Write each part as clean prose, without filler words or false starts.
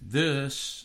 this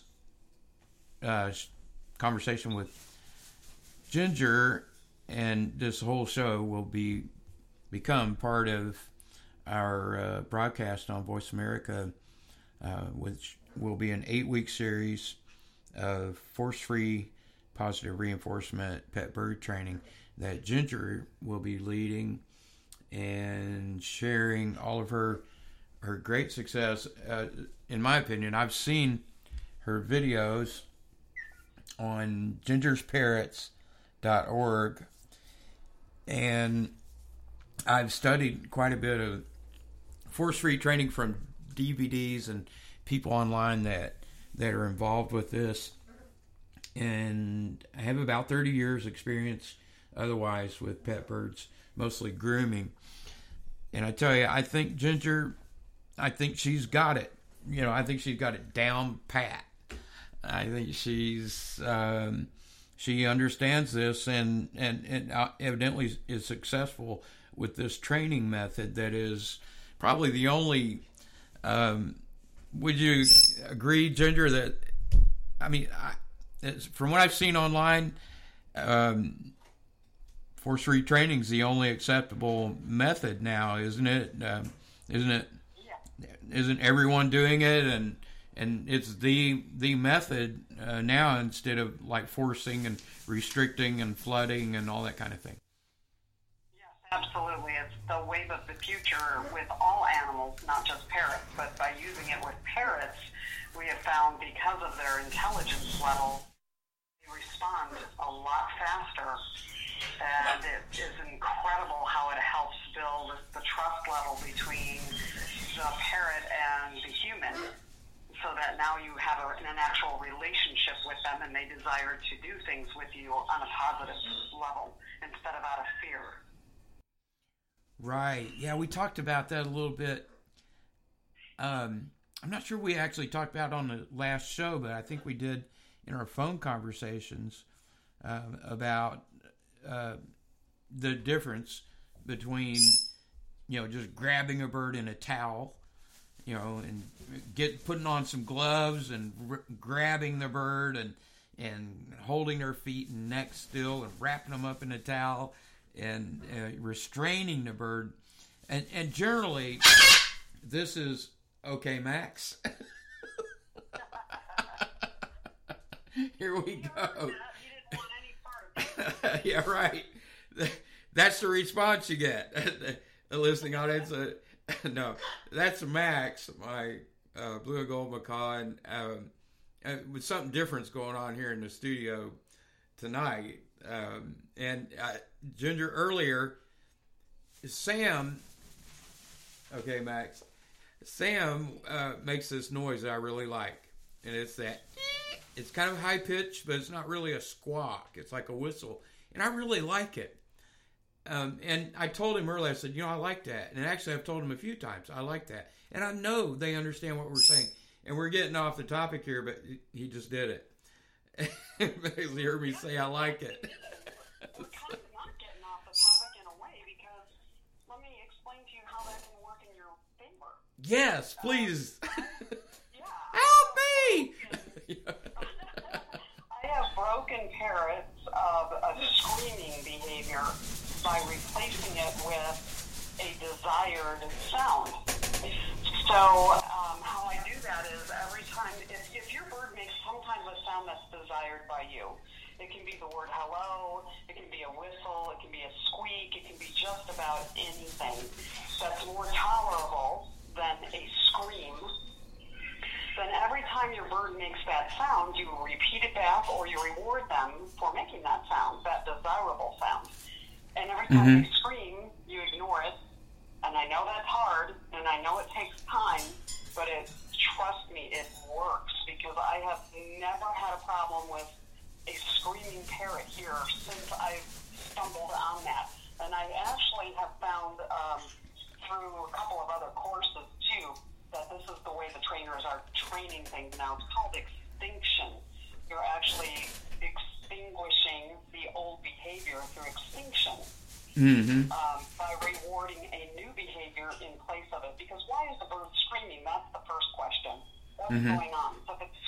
conversation with Ginger and this whole show will become part of our broadcast on Voice America, which will be an 8-week series of force-free positive reinforcement pet bird training that Ginger will be leading and sharing all of her great success. In my opinion, I've seen her videos on gingersparrots.org, and I've studied quite a bit of force-free training from DVDs and people online that are involved with this, and I have about 30 years experience otherwise with pet birds, mostly grooming. And I tell you, I think Ginger, she's got it. I think she's got it down pat. I think she understands this and evidently is successful with this training method that is probably the only. Would you agree, Ginger, that, from what I've seen online, force-free training is the only acceptable method now, isn't it? Isn't it? Yeah. Isn't everyone doing it, and it's the method now, instead of like forcing and restricting and flooding and all that kind of thing? Yes, absolutely. It's the wave of the future with all animals, not just parrots. But by using it with parrots, we have found, because of their intelligence level, they respond a lot faster. And it is incredible how it helps build the trust level between the parrot and the human, so that now you have an actual relationship with them, and they desire to do things with you on a positive level instead of out of fear. Right. Yeah, we talked about that a little bit. I'm not sure we actually talked about it on the last show, but I think we did in our phone conversations about the difference between, just grabbing a bird in a towel, and putting on some gloves and grabbing the bird and holding their feet and neck still and wrapping them up in a towel and restraining the bird. And generally, this is okay, Max. Here we go. Yeah, right. That's the response you get. The listening audience. No, that's Max, my blue and gold macaw, and with something different's going on here in the studio tonight. And Ginger, earlier, Sam. Okay, Max. Sam makes this noise that I really like, and it's that. It's kind of high pitched, but it's not really a squawk. It's like a whistle, and I really like it. And I told him earlier, I said, I like that. And actually, I've told him a few times, I like that. And I know they understand what we're saying. And we're getting off the topic here, but he just did it. Basically heard me say I like it. We're kind of not getting off the topic in a way, because let me explain to you how that can work in your favor. Yes, please. Yeah. Help me! I have broken parrots of a screaming behavior by replacing it with a desired sound. So how I do that is, every time, if your bird makes sometimes a sound that's desired by you, it can be the word hello, it can be a whistle, it can be a squeak, it can be just about anything that's more tolerable than a scream. Then every time your bird makes that sound, you repeat it back, or you reward them for making that sound, that desirable sound. And every time they scream, you ignore it. And I know that's hard, and I know it takes time, but trust me, it works, because I have never had a problem with a screaming parrot here since I've stumbled on that. And I actually have found through a couple of other courses too, that this is the way the trainers are training things now. It's called extinction. You're actually extinguishing the old behavior through extinction. By rewarding a new behavior in place of it. Because why is the bird screaming? That's the first question. What's going on? So if it's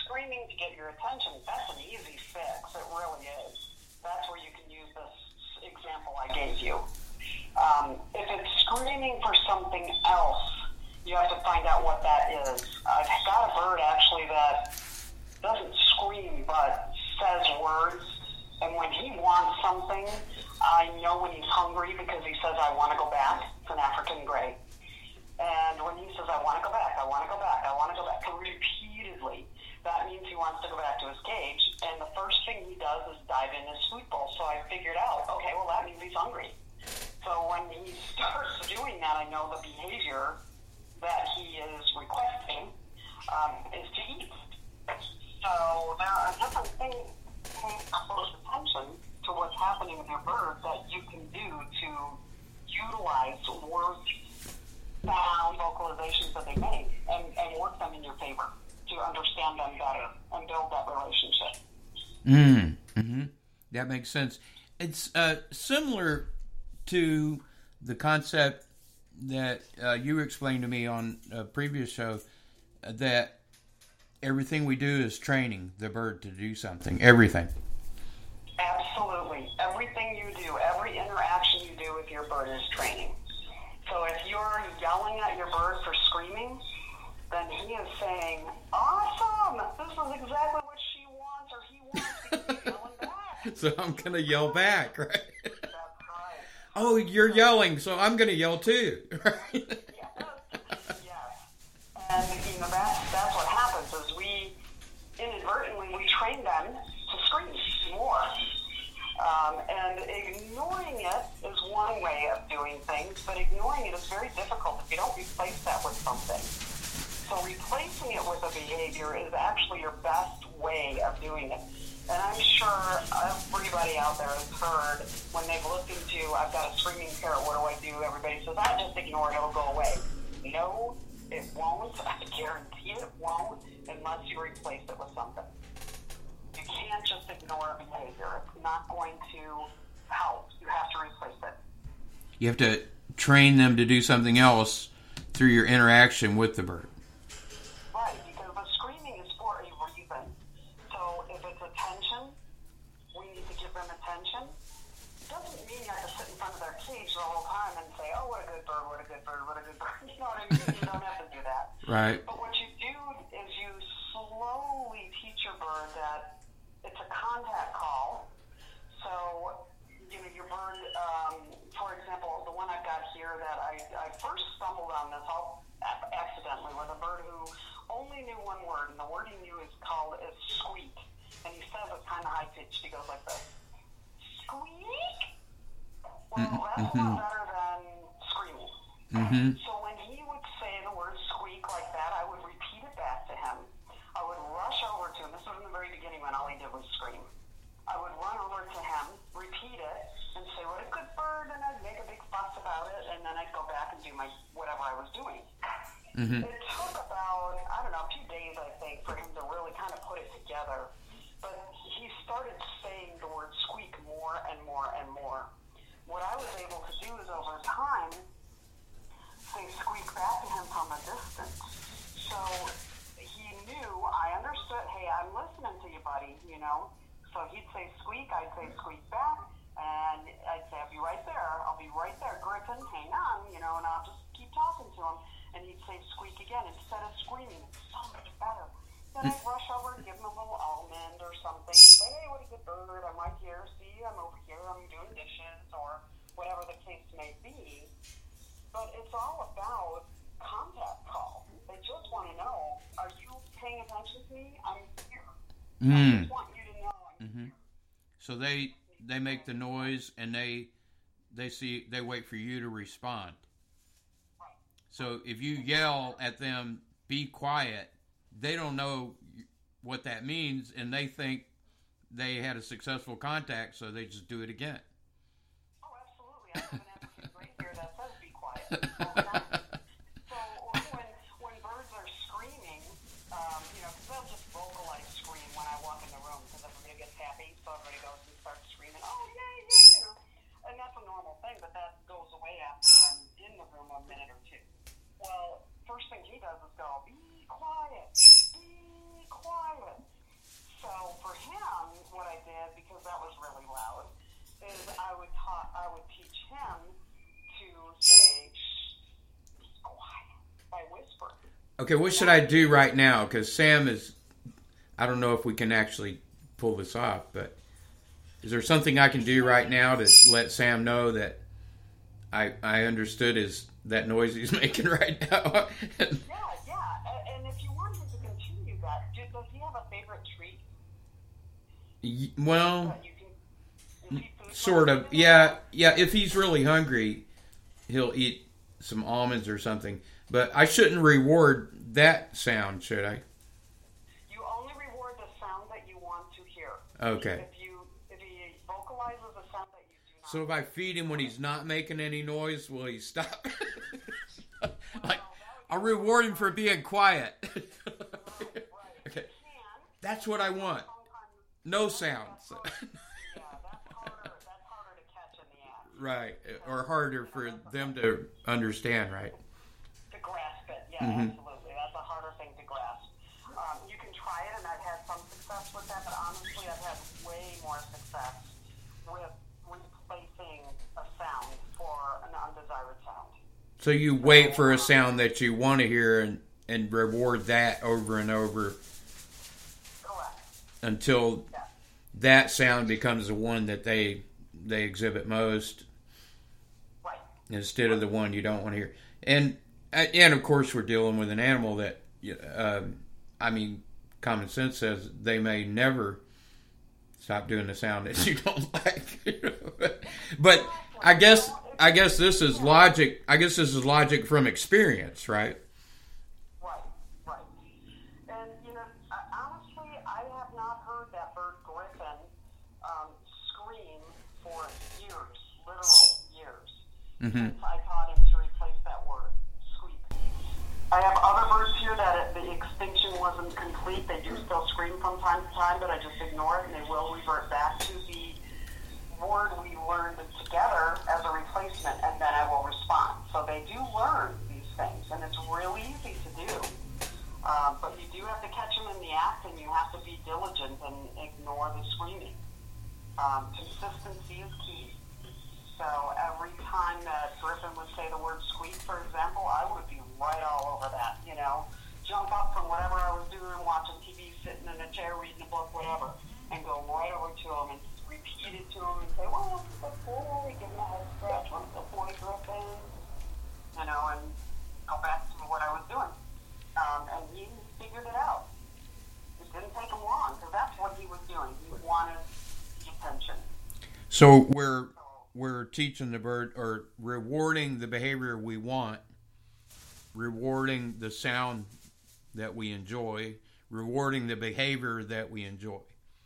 behave you. If it's screaming for something else, you have to find out what that is. I've got a bird actually that doesn't scream but says words, and when he wants something, I know when he's hungry because he says, I want to go back. It's an African gray. And when he says, I want to go back, I want to go back, I want to go back, repeatedly, that means he wants to go back to his cage. And the first thing he does is dive in his food bowl. So I figured out, okay, well, that means he's hungry. So when he starts doing that, I know the behavior that he is requesting is to eat. So there are different things paying close attention to what's happening with your bird that you can do to utilize words, sound, vocalizations that they make and work them in your favor to understand them better and build that relationship. Mm-hmm. That makes sense. It's similar to the concept that you explained to me on a previous show, that everything we do is training the bird to do something. Everything. Absolutely. Everything you do, every interaction you do with your bird is training. So if you're yelling at your bird for screaming, then he is saying, awesome! This is exactly what she wants or he wants because he's yelling back. So I'm going to yell back, right? That's right. Oh, you're yelling, so I'm going to yell too, right? Yes. And, that's what happens is we inadvertently, we train them to scream more. And ignoring it is one way of doing things, but ignoring it is very difficult if you don't replace that with something. So replacing it with a behavior is actually your best way of doing it. And I'm sure everybody out there has heard when they've looked into, I've got a screaming parrot, what do I do? Everybody says, I just ignore it, it'll go away. No, it won't. I guarantee it won't unless you replace it with something. You can't just ignore a behavior. It's not going to help. You have to replace it. You have to train them to do something else through your interaction with the bird. Right, because the screaming is for a reason. So if it's attention, we need to give them attention. It doesn't mean you have to sit in front of their cage the whole time and say, oh, what a good bird, what a good bird, what a good bird. You know what I mean? You don't have to do that. Right. But what you do is you slowly teach your bird that it's a contact call. So, your bird, for example, the one I've got here that I first stumbled on this all accidentally with a bird who only knew one word, and the word he knew is squeak. And he says it kind of high-pitched. He goes like this, squeak? Well, that's a lot better than screaming. Mm-hmm. So when he would say the word squeak like that, I would repeat it back to him. I would rush over to him. This was in the very beginning when all he did was scream. I would run over to him, repeat it, and say, what a good bird, and I'd make a big fuss about it, and then I'd go back and do my whatever I was doing. Mm-hmm. It took about, a few days, I think, for him to really kind of put it together. But he started saying the word squeak more and more and more. What I was able to do is, over time, say squeak back to him from a distance. So he knew, I understood, hey, I'm listening to you, buddy, So he'd say squeak, I'd say squeak back, and I'd say, I'll be right there, Griffin, hang on, and I'll just keep talking to him. And he'd say squeak again instead of screaming. It's so much better. Then I'd rush over and give him a little almond or something and say, hey, what a good bird, I'm right here, see, I'm over here, I'm doing dishes, or whatever the case may be. But it's all about contact call. They just want to know, are you paying attention to me? I'm here. I just want you to know I'm here. So they make the noise and they wait for you to respond. Right. So if you yell at them, be quiet, they don't know what that means, and they think they had a successful contact, so they just do it again. Oh, absolutely. I have an empathy right here that says be quiet. So when birds are screaming, because they'll just vocalize scream when I walk in the room because everybody gets happy, so everybody goes and starts screaming, oh, yay, And that's a normal thing, but that goes away after I'm in the room a minute or two. Well, first thing he does is go, be quiet. So for him, what I did, because that was really loud, is I would teach Okay, what should I do right now? Because Sam is, I don't know if we can actually pull this off, but is there something I can do right now to let Sam know that I understood that noise he's making right now? Yeah. And if you want him to continue that, does he have a favorite treat? Well, Is he food sort of. related? Yeah. If he's really hungry, he'll eat some almonds or something. But I shouldn't reward that sound, should I? You only reward the sound that you want to hear. Okay. If he vocalizes a sound that you do not. So if I feed him when he's not making any noise, will he stop? Like, I'll reward him for being quiet. Okay. That's what I want. No sounds. Yeah, that's harder to catch in the act. Right. Or harder for them to understand, right? To grasp it, yeah, Mm-hmm. absolutely. That's a harder thing to grasp. You can try it, and I've had some success with that, but honestly, I've had way more success with replacing a sound for an undesired sound. So you wait for a sound that you want to hear and reward that over and over Correct. until Yeah. that sound becomes the one that they exhibit most Right. instead of the one you don't want to hear. And of course we're dealing with an animal that, common sense says they may never stop doing the sound that you don't like. But I guess this is logic. I guess this is logic from experience, right? Right. And, honestly, I have not heard that bird griffin scream for years, literal years, since I taught him to replace that word, squeak. I have other birds here that the extinction wasn't complete. They do still scream from time to time, but I just ignore it, and they will revert back to the word we learned together as a replacement, and then I will respond. So they do learn these things, and it's real easy to do. But you do have to catch them in the act, and you have to be diligent and ignore the screaming. Consistency is key. So every time that Griffin would say the word squeak, for example, I would be right all over that, jump up from whatever I was doing, watching TV, sitting in a chair, reading a book, whatever, and go right over to him and repeat it to him and say, well, that's a good boy, give him a head scratch, what's the boy, Griffin, and go back to what I was doing. And he figured it out. It didn't take him long, because that's what he was doing. He wanted attention. So we're teaching the bird or rewarding the behavior we want, rewarding the sound that we enjoy, rewarding the behavior that we enjoy.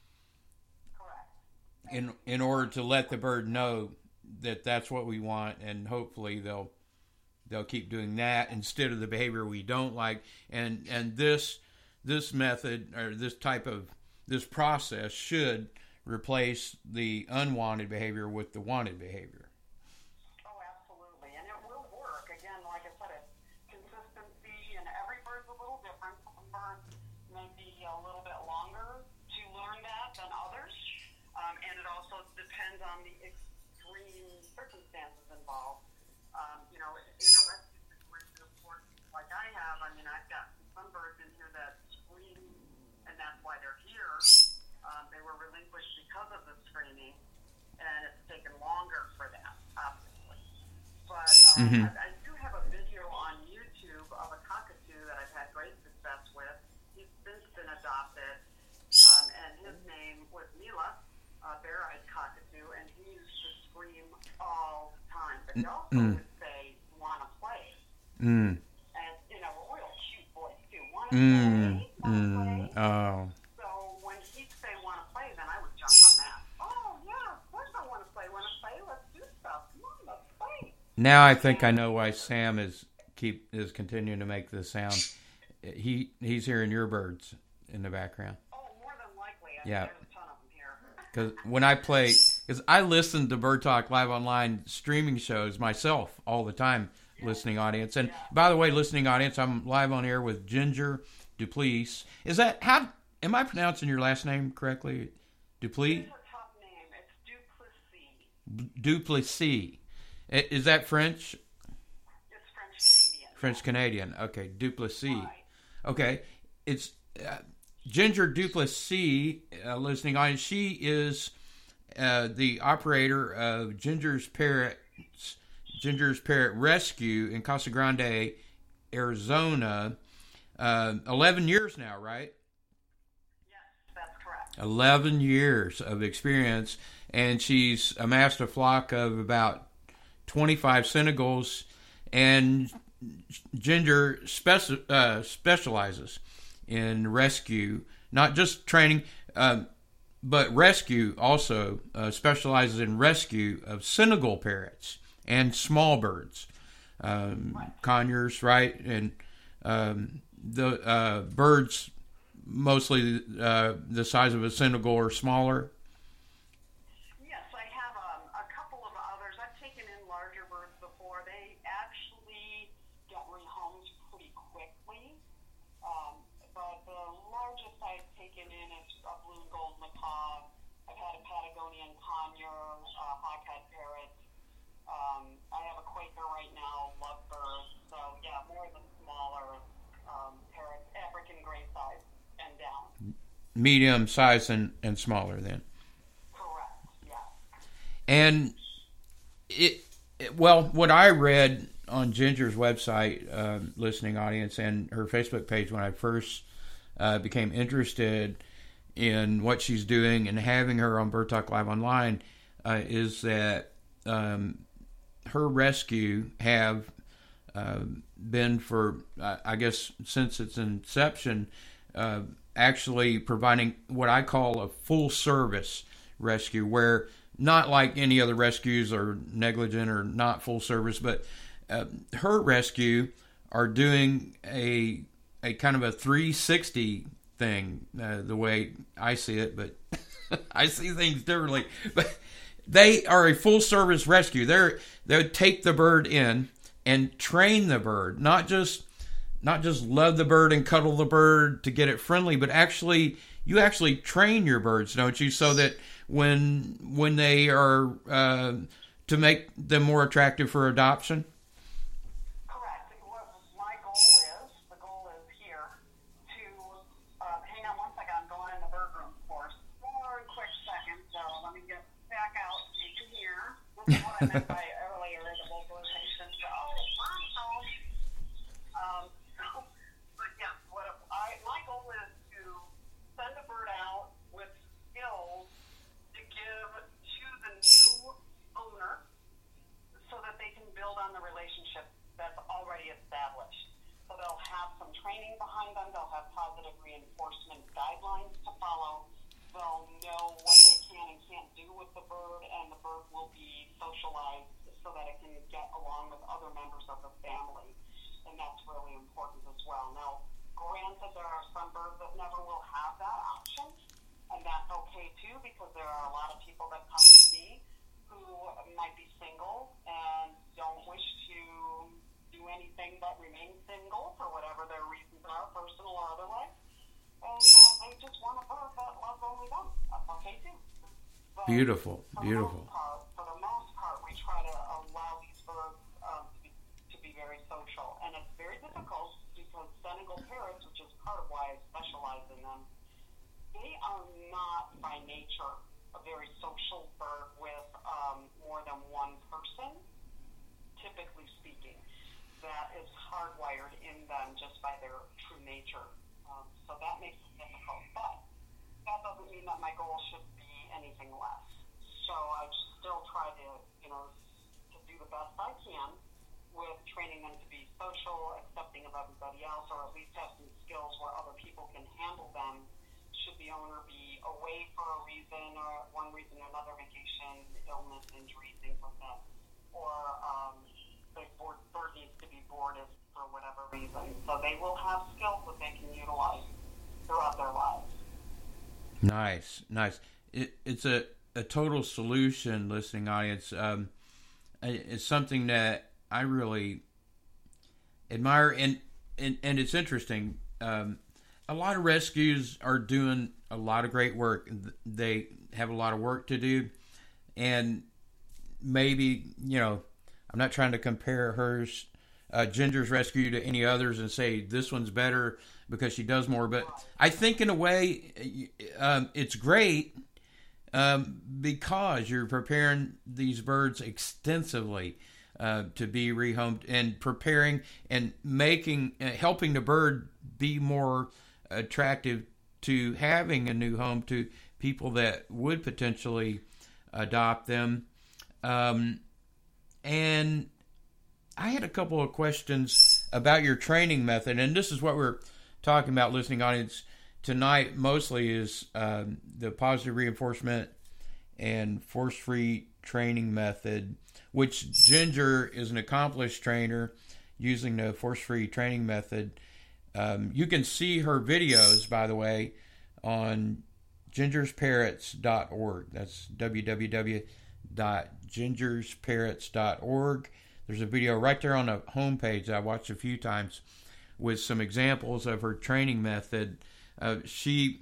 Correct. In order to let the bird know that that's what we want, and hopefully they'll keep doing that instead of the behavior we don't like. And this method or this process should replace the unwanted behavior with the wanted behavior. Oh, absolutely. And it will work. Again, like I said, it's consistency, and every bird's a little different. Some birds may be a little bit longer to learn that than others. And it also depends on the extreme circumstances involved. In a rescue situation, of course, like I have, I've got some birds in here that scream, and that's why they're here. They were relinquished because of the screaming, and it's taken longer for that, obviously. But I do have a video on YouTube of a cockatoo that I've had great success with. He's since been adopted, and his name was Mila, a bare-eyed cockatoo, and he used to scream all the time. But he also would say, "Want to play?" And, a real cute voice, too. "Want to play? Want to play?" Oh. So when he'd say, "Want to play," then I would jump on that. "Oh, yeah, of course I want to play. Want to play? Let's do stuff. Come on, let's play." Now I think I know why Sam is continuing to make this sound. He's hearing your birds in the background. Oh, more than likely. Yeah. There's a ton of them here. Because when I play, because I listen to Bird Talk Live Online streaming shows myself all the time, listening audience. And by the way, listening audience, I'm live on air with Ginger Duplessis. Is that, am I pronouncing your last name correctly? Duplessis? It's a tough name. It's Duplessis. Duplessis. Is that French? It's French-Canadian. French-Canadian. Okay, Duplessis. Right. Okay, it's Ginger Duplessis, listening audience. She is the operator of Ginger's Parrot Rescue in Casa Grande, Arizona. 11 years now, right? Yes, that's correct. 11 years of experience, and she's amassed a flock of about 25 Senegals, and Ginger specializes in rescue, not just training, but rescue also, specializes in rescue of Senegal parrots and small birds, conures, right? And the birds mostly the size of a Senegal or smaller. Yes, I have a couple of others. I've taken in larger birds before. They actually get rehomed pretty quickly. But the largest I've taken in is a blue and gold macaw. I've had a Patagonian conure, hawkhead parrot. I have a Quaker right now, lovebird. So yeah, more of the smaller parrots, African gray size and down. Medium size and smaller then. Correct, yeah. And well, what I read on Ginger's website, listening audience, and her Facebook page when I first became interested in what she's doing and having her on Bird Talk Live Online, is that her rescue have been for, I guess, since its inception, actually providing what I call a full service rescue, where not like any other rescues are negligent or not full service, but her rescue are doing a kind of a 360 thing, the way I see it, but I see things differently. But they are a full service rescue. They take the bird in and train the bird, not just love the bird and cuddle the bird to get it friendly, but you actually train your birds, don't you, so that when they are to make them more attractive for adoption? Correct. What the goal is here to, hang on one second, I'm going in the bird room for one quick second, so let me get back out so you can hear. This is what I meant by earlier, the vocalization. But yeah, my goal is to send a bird out with skills to give to the new owner so that they can build on the relationship that's already established. So they'll have some training behind them, they'll have positive reinforcement guidelines to follow, they'll know what they can and can't do with the bird, and the bird will be socialized so that it can get along with other members of the family. And that's really important as well. Now, granted, there are some birds that never will have that option, and that's okay too, because there are a lot of people that come to me who might be single and don't wish to do anything but remain single for whatever their reasons are, personal or otherwise. And they just want a bird that loves only them. That's okay too. But Beautiful. For the most part, we try to allow these birds to be very social. And it's very difficult because Senegal parrots, which is part of why I specialize in them, they are not by nature a very social bird with more than one person, typically speaking. That is hardwired in them just by their true nature. So that makes it difficult. But that doesn't mean that my goal should be anything less. So I still try to do the best I can with training them to be social, accepting of everybody else, or at least have some skills where other people can handle them. Should the owner be away for a reason, or one reason or another, vacation, illness, injury, things like that, or the bird needs to be boarded for whatever reason. So they will have skills that they can utilize throughout their lives. Nice. It's a total solution, listening audience. It's something that I really admire, and it's interesting. A lot of rescues are doing a lot of great work. They have a lot of work to do, and maybe, I'm not trying to compare Ginger's rescue to any others and say this one's better, because she does more. But I think in a way, it's great because you're preparing these birds extensively to be rehomed, and preparing and making, helping the bird be more attractive to having a new home to people that would potentially adopt them. And I had a couple of questions about your training method, and this is what we're talking about, listening audience, tonight mostly is the positive reinforcement and force-free training method, which Ginger is an accomplished trainer using the force-free training method. You can see her videos, by the way, on gingersparrots.org. That's www.gingersparrots.org. There's a video right there on the homepage that I watched a few times with some examples of her training method. She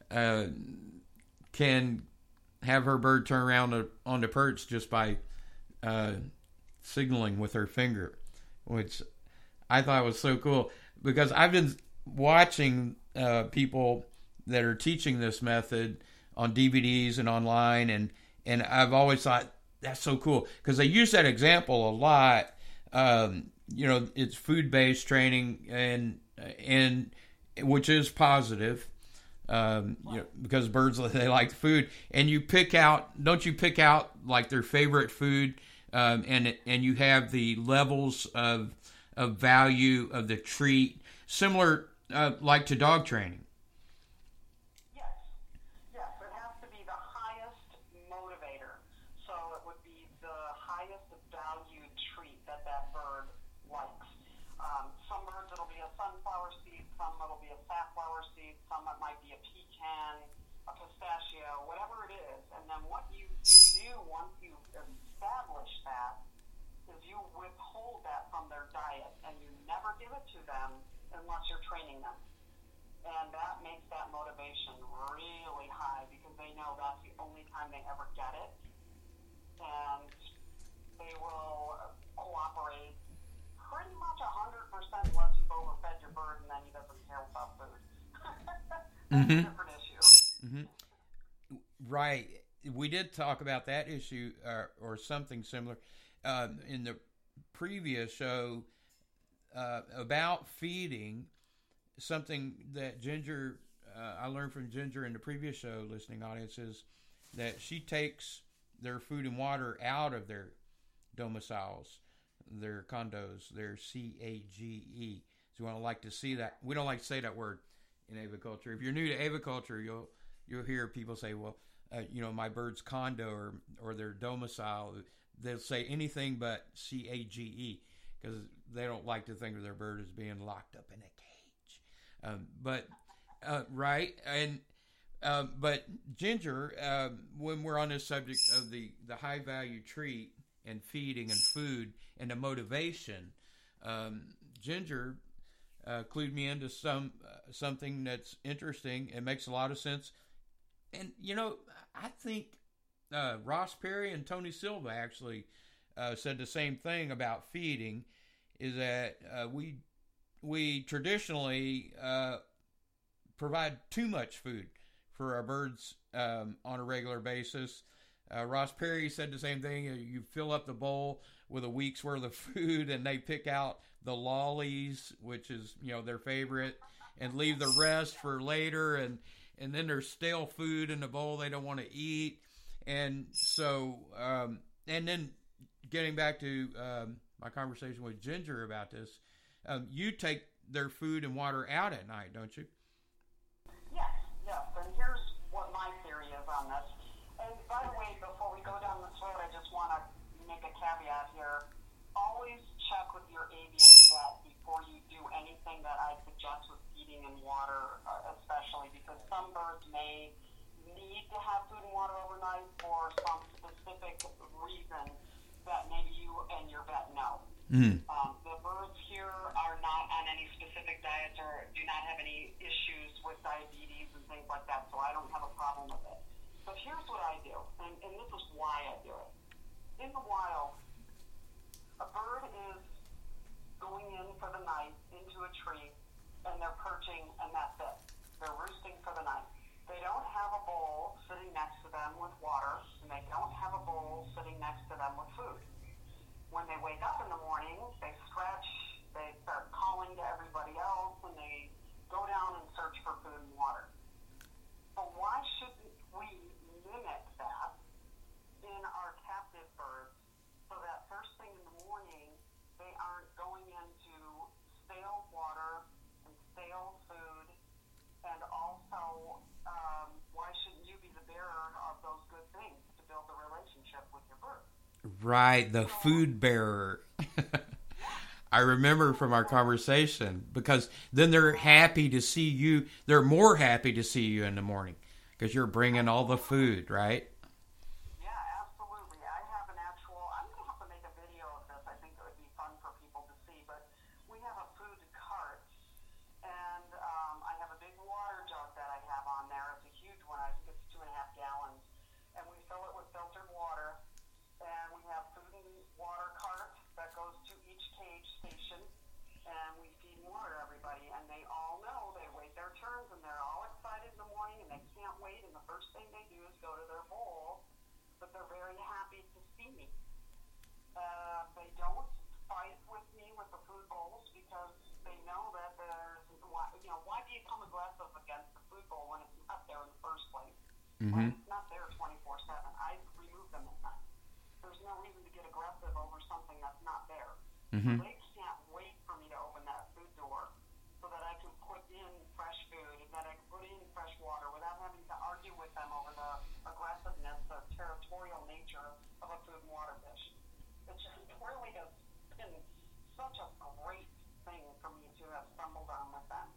can have her bird turn around on the perch just by signaling with her finger, which I thought was so cool, because I've been watching people that are teaching this method on DVDs and online, and I've always thought that's so cool because they use that example a lot. It's food-based training, and which is positive, because birds, they like food, and you pick out, don't you pick out like their favorite food, and you have the levels of value of the treat, similar like to dog training. Yes, it has to be the highest motivator. So it would be the highest valued treat that bird likes. Some birds it'll be a sunflower seed, some it'll be a safflower seed, some it might be a pecan, a pistachio, whatever it is. And then what you do once you establish that is you withhold that from their diet, and you never give it to them unless you're training them. And that makes that motivation really high, because they know that's the only time they ever get it. And they will cooperate pretty much 100% unless you've overfed your bird and then he doesn't care about food. That's a different issue. Mm-hmm. Right. We did talk about that issue or something similar in the previous show about feeding. Something that Ginger, I learned from Ginger in the previous show, listening audience, is that she takes their food and water out of their domiciles, their condos, their CAGE. So we don't like to see that. We don't like to say that word in aviculture. If you're new to aviculture, you'll hear people say, well, my bird's condo or their domicile. They'll say anything but CAGE because they don't like to think of their bird as being locked up in a cage. Right, and but Ginger, when we're on this subject of the high value treat and feeding and food and the motivation, Ginger clued me into something that's interesting and makes a lot of sense. And I think Ross Perry and Tony Silva actually said the same thing about feeding. Is that we traditionally provide too much food for our birds on a regular basis. Ross Perry said the same thing. You fill up the bowl with a week's worth of food, and they pick out the lollies, which is their favorite, and leave the rest for later. And then there's stale food in the bowl they don't want to eat. And so, and then getting back to my conversation with Ginger about this. You take their food and water out at night, don't you? Yes. And here's what my theory is on this. And by the way, before we go down this road, I just want to make a caveat here. Always check with your avian vet before you do anything that I suggest with feeding and water, especially because some birds may need to have food and water overnight for some specific reason that maybe you and your vet know. Mm. The birds here are not on any specific diets or do not have any issues with diabetes and things like that, so I don't have a problem with it. But here's what I do, and this is why I do it. In the wild, a bird is going in for the night into a tree, and they're perching, them with water, and they don't have a bowl sitting next to them with food. When they wake up in the morning, they stretch, they start calling to everybody else, and they go down and search for food and water. So why shouldn't we mimic that in our captive birds so that first thing in the morning they aren't going into stale water and stale food, and also why shouldn't you be the bearer of those good things to build a relationship with your bird? Right, the food bearer. I remember from our conversation, because then they're happy to see you. They're more happy to see you in the morning because you're bringing all the food, right? Yeah, absolutely. I have an actual, I'm going to have to make a video of this. I think it would be fun for people to see, but we have a food cart, and I have a big water jug that I have on there. It's a huge one. I think it's 2.5 gallons, and we fill it with filtered water, and we have food and water cart that goes to each cage station, and we feed water to everybody, and they all know they wait their turns, and they're all excited in the morning, and they can't wait, and the first thing they do is go to their bowl, but they're very happy to see me. They don't fight with me with the food bowls because they know that there's, why do you come aggressive against the food bowl when it's not there in the first place? When it's not there 24/7. I remove them at night. There's no reason to get aggressive over something that's not there. So they can't wait for me to open that food door so that I can put in fresh food and that I can put in fresh water without having to argue with them over the aggressiveness or territorial nature of a food and water dish. It just really has been such a great thing for me to have stumbled on with them.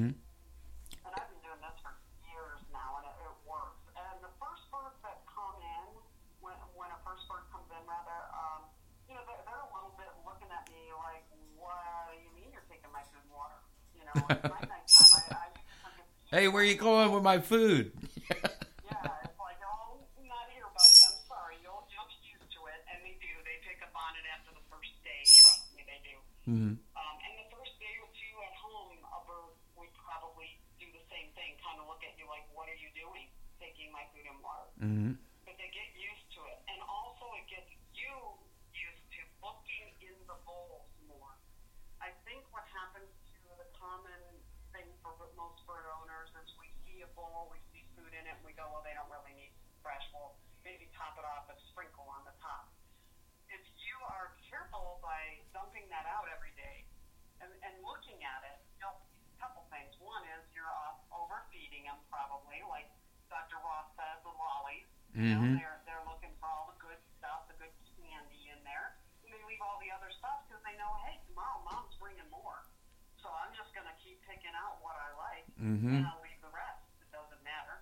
And I've been doing this for years now, and it works. And the first birds that come in, when a first bird comes in, rather, they're a little bit looking at me like, what do you mean you're taking my food and water? It's my nighttime. Hey, where you going with my food? Yeah, it's like, oh, not here, buddy. I'm sorry. You'll get used to it. And they do. They pick up on it after the first day. Trust me, they do. And the first day or two at home, a bird would probably do the same thing, kind of look at you like, what are you doing, taking my food and water? But they get used to it. And also it gets you used to looking in the bowls more. I think what happens to the common thing for most bird owners is we see a bowl, we see food in it, and we go, well, they don't really need fresh. We'll maybe top it off with sprinkle on the top. If you are careful by dumping that out every day and looking at it, you'll see a couple things. One is you're overfeeding them probably, like Dr. Ross says, the lollies. They're looking for all the good stuff, the good candy in there. And they leave all the other stuff because they know, hey, tomorrow Mom's bringing more. So I'm just going to keep picking out what I like, and I'll leave the rest. It doesn't matter.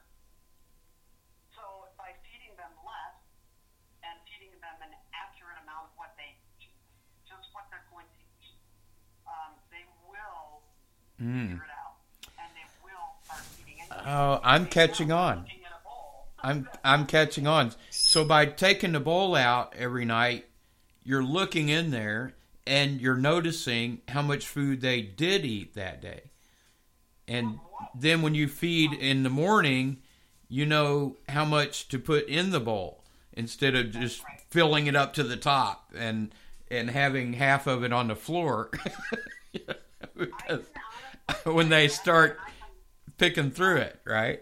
So by feeding them less and feeding them an accurate amount of what they eat, just what they're going to eat, they will figure it out, and they will start eating it. Oh, I'm catching on. I'm catching on. So by taking the bowl out every night, you're looking in there and you're noticing how much food they did eat that day. And then when you feed in the morning, you know how much to put in the bowl instead of just filling it up to the top and having half of it on the floor. Because when they start picking through it, right?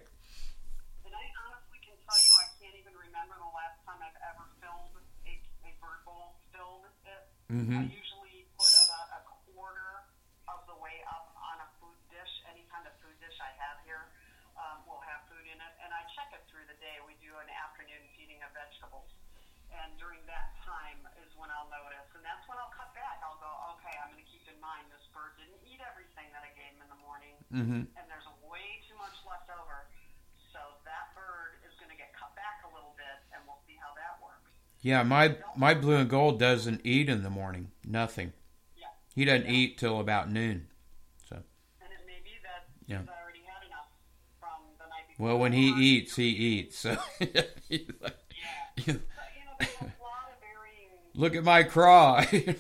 I usually put about a quarter of the way up on a food dish. Any kind of food dish I have here will have food in it. And I check it through the day. We do an afternoon feeding of vegetables. And during that time is when I'll notice. And that's when I'll cut back. I'll go, okay, I'm going to keep in mind this bird didn't eat everything that I gave him in the morning. And there's way too much left over. So that bird is going to get cut back a little bit, and we'll see how that works. Yeah, my blue and gold doesn't eat in the morning. Nothing. Yeah. He doesn't eat till about noon. So. And it may be that he's already had enough from the night before. Well, when he eats, he eats. So. He's like, But, there's a lot of varying. Look at my craw.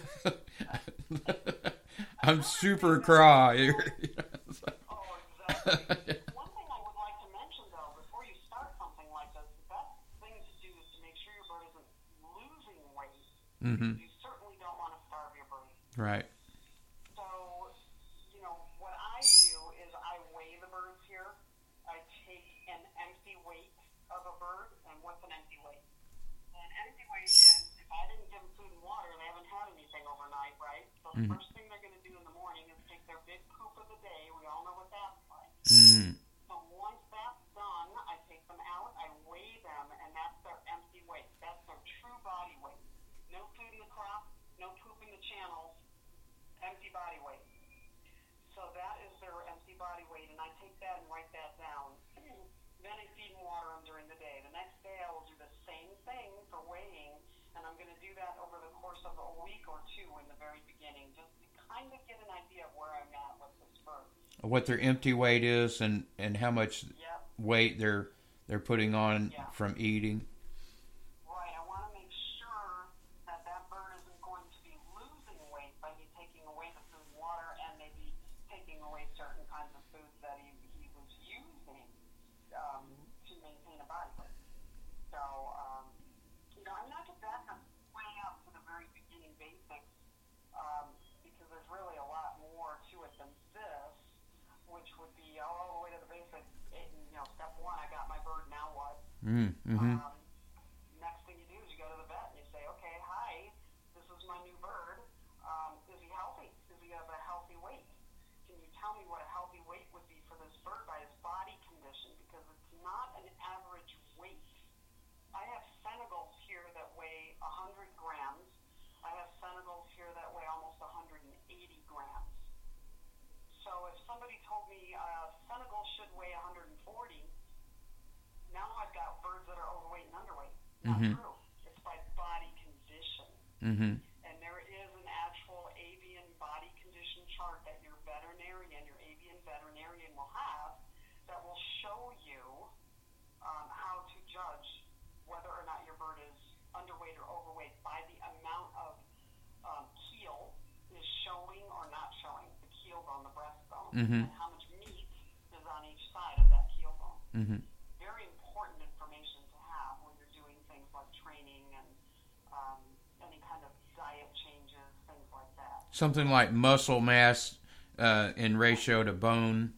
I'm super craw. Oh, exactly. One thing I would like to mention, though, before you start something like this, the best thing to do is to make sure your bird isn't losing weight. Mm-hmm. You certainly don't want to starve your bird. Right. So, what I do is I weigh the birds here. I take an empty weight of a bird, and what's an empty weight? An empty weight is, if I didn't give them food and water, they haven't had anything overnight, right? So the first thing they're going to do in the morning is take their big poop of the day. We all know what that's like. Mm-hmm. So once that's done, I take them out, I weigh them, and that's their empty weight. That's their true body weight. No food in the crop, no poop in the channels, empty body weight. So that is their empty body weight, and I take that and write that down. Then I feed and water them during the day. The next day I will do the same thing for weighing, and I'm going to do that over the course of a week or two in the very beginning, just to kind of get an idea of where I'm at with this bird. What their empty weight is, and how much weight they're putting on from eating. Right. I want to make sure that bird isn't going to be losing weight by me taking away the food and water, and maybe taking away certain kinds of foods that he was using to maintain a body weight. So, I'm not just backing way up to the very beginning basics, because there's really a lot more to it than this, which would be all the way to the basics. Step one, I got my bird, now what? Mm-hmm. Next thing you do is you go to the vet and you say, okay, hi, this is my new bird. Is he healthy? Does he have a healthy weight? Can you tell me what a healthy weight would be for this bird by his body condition? Because it's not an average weight. I have Senegals here that weigh 100 grams. I have Senegals here that weigh almost 180 grams. So if somebody told me Senegal should weigh 140, now I've got birds that are overweight and underweight. Not true. It's by body condition. Mm-hmm. And there is an actual avian body condition chart that your avian veterinarian will have that will show you how to judge whether or not your bird is underweight or overweight by the amount of keel is showing or not showing. The keel's on the breastbone, and how much meat is on each side of that keel bone. Mm-hmm. Very important information to have when you're doing things like training and any kind of diet changes, things like that. Something like muscle mass in ratio to bone,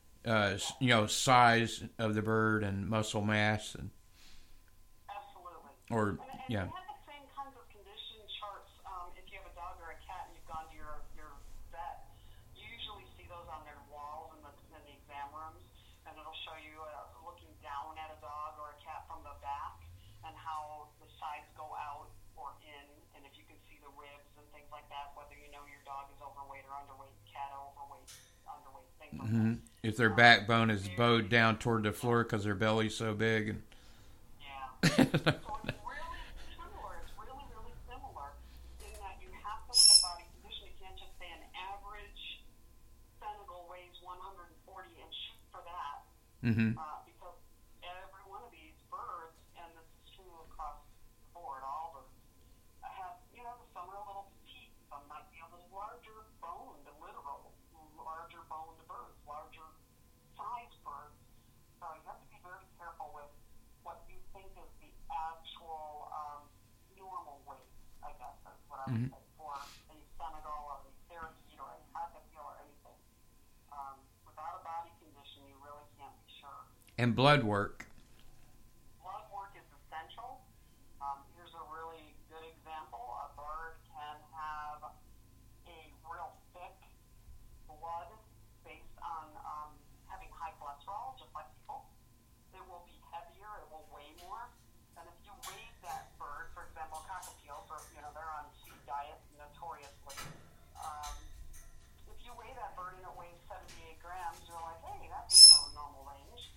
size of the bird and muscle mass, and absolutely. Or and yeah. We have the same kinds of condition charts. If you have a dog or a cat and you've gone to your vet, you usually see those on their walls in the exam rooms, and it'll show you looking down at a dog or a cat from the back and how the sides go out or in, and if you can see the ribs and things like that, whether you know your dog is overweight or underweight, cat overweight, underweight, things like that. If their backbone is bowed down toward the floor because their belly's so big. And so it's really similar. It's really, really similar in that you have to look at body condition. You can't just say an average Senegal weighs 140 and shoot for that. Because every one of these birds, and this is true across the board, all birds, have, some are a little petite, some might be a little larger boned, larger boned birds, larger size birds. So you have to be very careful with what you think is the actual normal weight, I guess that's what I would say, for a Senegal or a parakeet or a cockatiel or anything. Without a body condition, you really can't be sure. And blood work. Blood work is essential. Here's a really good example. A bird can have a real thick blood based on having high cholesterol, just like people. It will be heavier, it will weigh more. And if you weigh that bird, for example, cockatiels, they're on seed diet notoriously. If you weigh that bird and it weighs 78 grams, you're like, hey, that's in the normal range.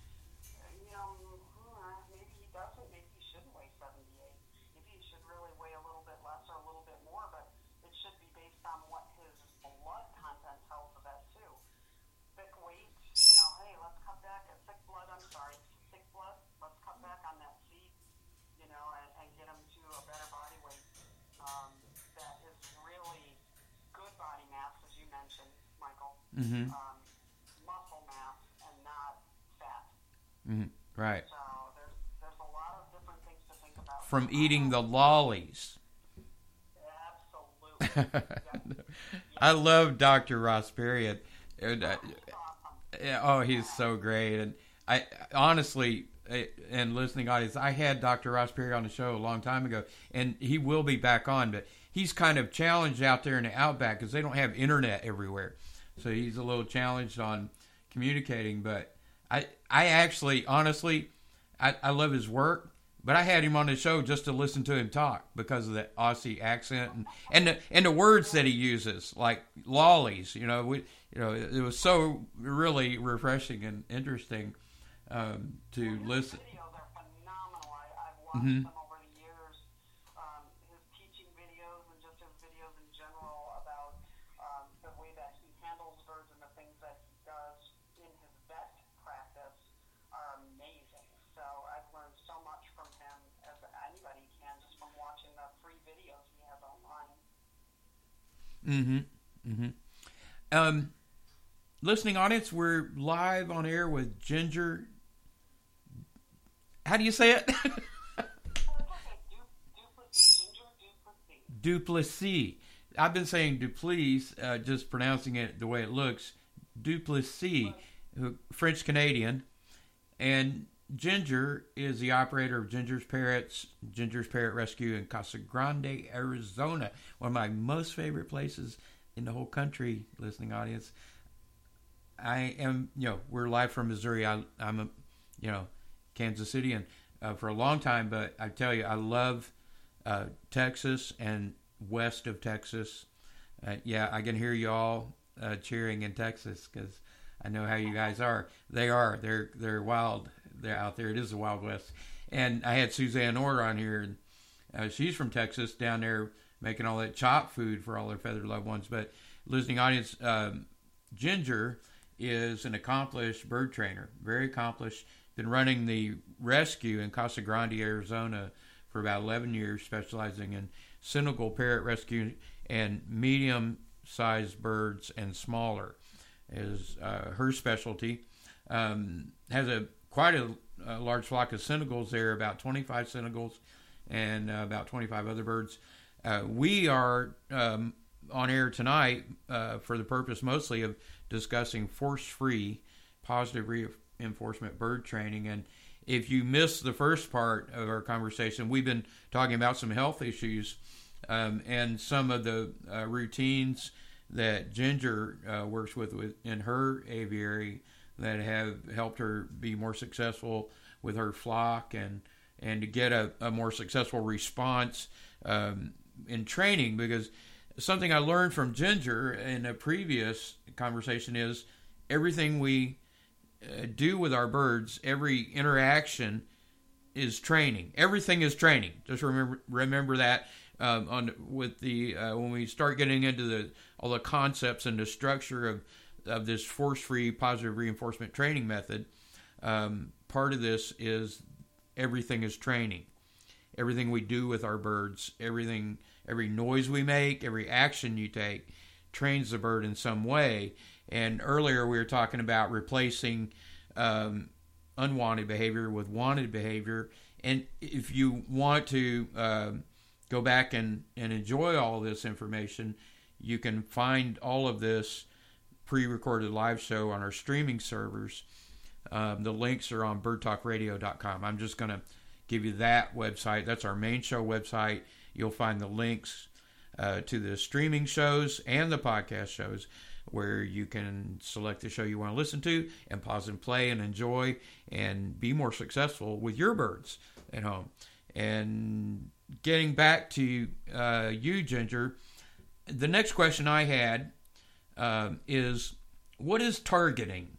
Maybe he doesn't, maybe he shouldn't weigh 78. Maybe he should really weigh a little bit less or a little bit more, but it should be based on what his blood content tells of that too. Thick weight, hey, let's cut back at thick blood, let's cut back on that seed, and get him to a better body weight. That is really good body mass, as you mentioned, Michael. Muscle mass and not fat. Right. So there's a lot of different things from eating the lollies. Absolutely. I love Dr. Ross Perry. He's so great. And I honestly, and listening audience, I had Dr. Ross Perry on the show a long time ago, and he will be back on, but he's kind of challenged out there in the outback because they don't have internet everywhere. So he's a little challenged on communicating, but I actually, honestly, I love his work, but I had him on the show just to listen to him talk because of that Aussie accent and the words that he uses, like lollies. It was so really refreshing and interesting to listen. His videos are phenomenal. I've watched them over the years. His teaching videos and just his videos in general about the way that he handles birds and the things that he does in his vet practice are amazing. So I've learned so much from him as anybody can just from watching the free videos he has online. Listening audience, we're live on air with Ginger. How do you say it? Duplessis. I've been saying Duplessis, just pronouncing it the way it looks. Duplessis, French Canadian, and Ginger is the operator of Ginger's Parrot Rescue in Casa Grande, Arizona. One of my most favorite places in the whole country, listening audience. I am, we're live from Missouri. I'm Kansas City, and for a long time, but I tell you, I love Texas and west of Texas. I can hear you all cheering in Texas because I know how you guys are. They're wild. They're out there. It is the Wild West. And I had Suzanne Orr on here, and she's from Texas, down there making all that chop food for all their feathered loved ones. But listening audience, Ginger is an accomplished bird trainer, very accomplished. Been running the rescue in Casa Grande, Arizona for about 11 years, specializing in Senegal parrot rescue and medium-sized birds and smaller is her specialty. Has quite a large flock of Senegals there, about 25 Senegals and about 25 other birds. We are on air tonight for the purpose mostly of discussing force-free positive reinforcement bird training. And if you missed the first part of our conversation, we've been talking about some health issues and some of the routines that Ginger works with in her aviary that have helped her be more successful with her flock and to get a more successful response in training. Because something I learned from Ginger in a previous conversation is everything we do with our birds, every interaction is training. Everything is training. Just remember that when we start getting into all the concepts and the structure of this force-free positive reinforcement training method. Part of this is everything is training. Everything we do with our birds, every noise we make, every action you take, trains the bird in some way. And earlier we were talking about replacing unwanted behavior with wanted behavior. And if you want to go back and enjoy all this information, you can find all of this pre-recorded live show on our streaming servers. The links are on birdtalkradio.com. I'm just going to give you that website. That's our main show website. You'll find the links to the streaming shows and the podcast shows where you can select the show you want to listen to and pause and play and enjoy and be more successful with your birds at home. And getting back to you, Ginger, the next question I had is, what is targeting?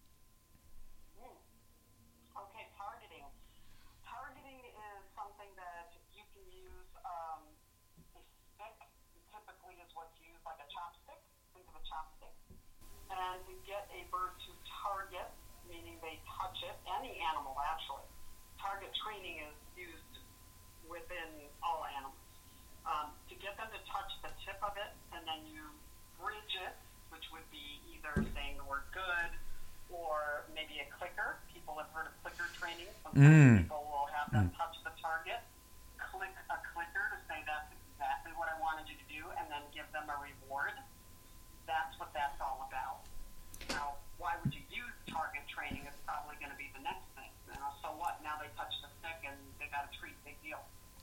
Okay, targeting. Targeting is something that you can use. A stick typically is what's used, like a chopstick. Think of a chopstick. And to get a bird to target, meaning they touch it, any animal actually. Target training is used within all animals. To get them to touch the tip of it, and then you bridge it, which would be either saying the word good or maybe a clicker. People have heard of clicker training. Sometimes people will have them touch the target,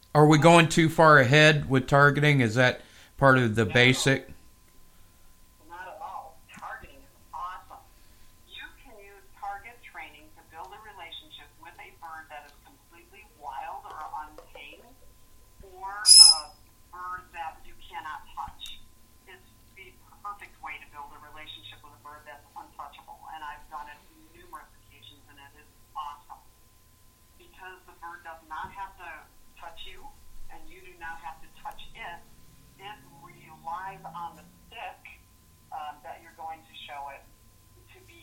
Are we going too far ahead with targeting? Is that part of the basic? Not at all. Targeting is awesome. You can use target training to build a relationship with a bird that is completely wild or untamed, or a bird that you cannot touch. It's the perfect way to build a relationship with a bird that's untouchable, and I've done it numerous occasions, and it is awesome. Because the bird does not have to touch you, and you do not have to touch it. It relies on the stick that you're going to show it to be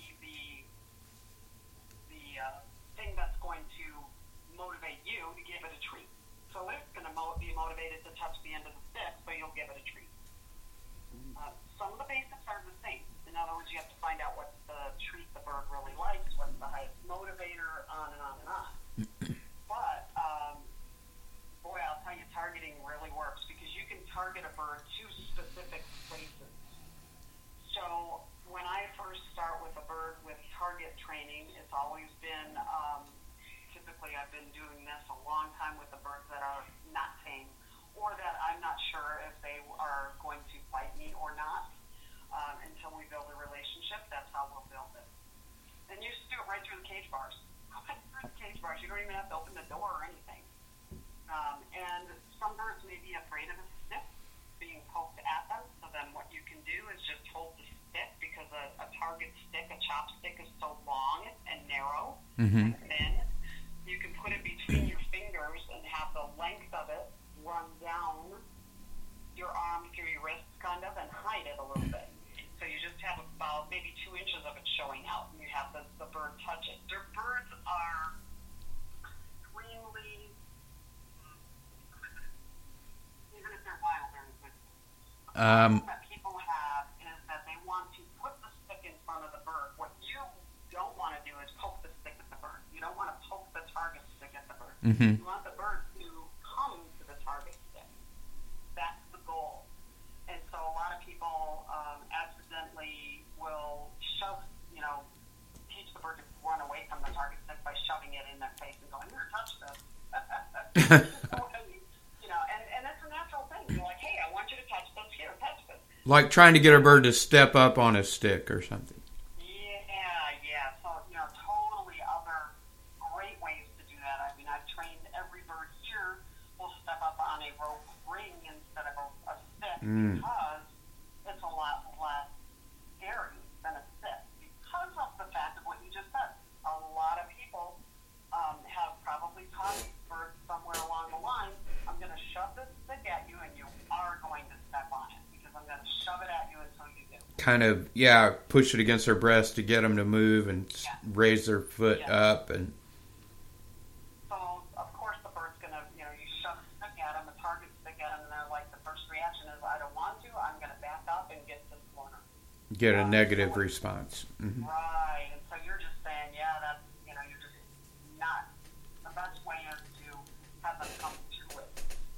the thing that's going to motivate you to give it a treat. So it's going to be motivated to touch the end of the stick, so you'll give it a treat. Some of the basics are the same. In other words, you have to find out what's the treat the bird really likes, what's the highest motivator, on and on and on. But, boy, I'll tell you, targeting really works because you can target a bird to specific places. So when I first start with a bird with target training, it's always been, typically I've been doing this a long time with the birds that are not tame or that I'm not sure if they are going to bite me or not until we build a relationship. That's how we'll build it. And you just do it right through the cage bars. Right through the cage bars. You don't even have to open the door or anything. And some birds may be afraid of a stick being poked at them. So then what you can do is just hold the stick because a target stick, a chopstick is so long and narrow and thin. You can put it between your fingers and have the length of it run down your arm through your wrists kind of and hide it a little bit. So you just have about maybe 2 inches of it showing out and you have the bird touch it. Their birds are extremely, even if they're wild, they're inquisitive. The problem that people have is that they want to put the stick in front of the bird. What you don't want to do is poke the stick at the bird. You don't want to poke the target stick at the bird. You want the bird to come to the target stick. That's the goal. And so a lot of people accidentally will shove, teach the bird to run away from the target stick by shoving it in their face and going, here, touch this. And it's a natural thing. You're like, hey, I want you to touch this. Here, touch this. Like trying to get a bird to step up on a stick or something. Yeah. So, totally other great ways to do that. I mean, I've trained every bird here will step up on a rope ring instead of a stick because it's a lot less scary than a stick because of the fact of what you just said. A lot of people have probably taught these birds somewhere along the line, I'm going to shove this stick at you and you are going to step on it because I'm going to shove it at you until you do. Kind of, push it against their breast to get them to move and raise their foot up. And so, of course, the bird's going to, you shove the stick at them, the target stick at them, and they're like, the first reaction is, I don't want to, I'm going to back up and get this corner. Get a negative response. Right, and so you're just saying, that's, you're just not, the best way is to have them come to it.